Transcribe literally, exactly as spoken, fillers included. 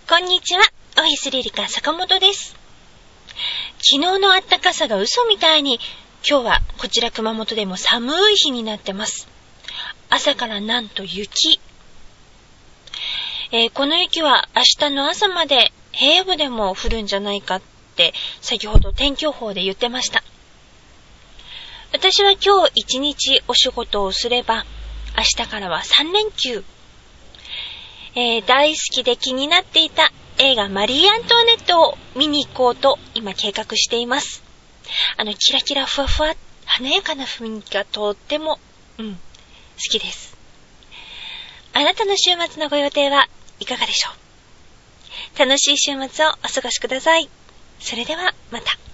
こんにちは、オフィスリリカ坂本です。昨日の暖かさが嘘みたいに、今日はこちら熊本でも寒い日になってます。朝からなんと雪。えー、この雪は明日の朝まで平野部でも降るんじゃないかって先ほど天気予報で言ってました。私は今日一日お仕事をすれば、明日からはさん連休。えー、大好きで気になっていた映画マリー・アントワネットを見に行こうと今計画しています。あのキラキラふわふわ華やかな雰囲気がとっても、うん、好きです。あなたの週末のご予定はいかがでしょう。楽しい週末をお過ごしください。それではまた。